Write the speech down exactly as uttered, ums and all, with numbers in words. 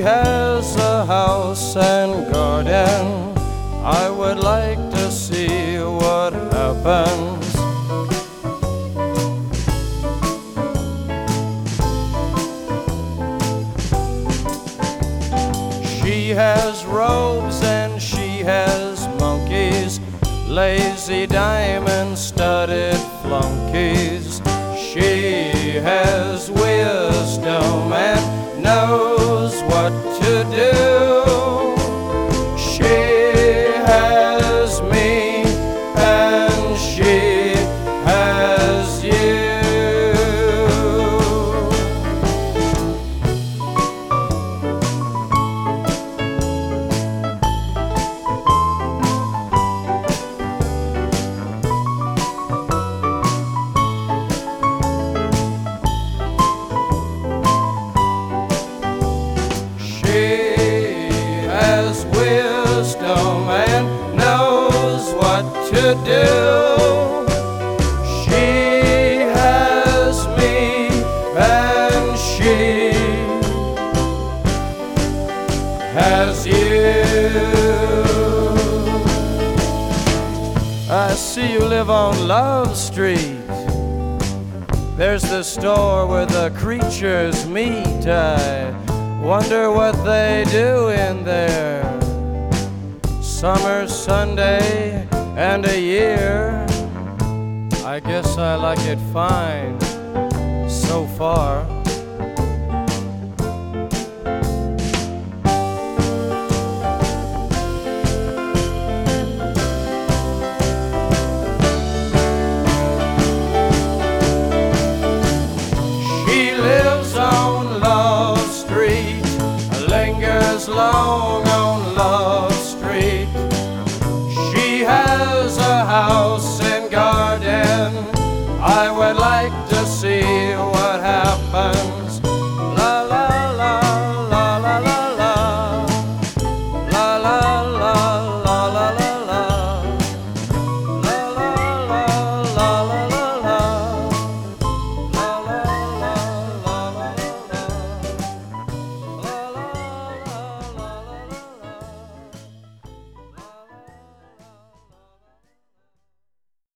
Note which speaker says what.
Speaker 1: has a house and garden. I would like to see what happens. She has robes and she has monkeys, lazy diamond-studded flunkies. She has wisdom and knows what to do. She has me and she has you. And knows what to do. She has me and she has you. I see you live on Love Street. There's the store where the creatures meet. I wonder what they do in there. Summer, Sunday, and a year. I guess I like it fine so far. She lives on Love Street, lingers long on Love Street. She has a house and garden. I would like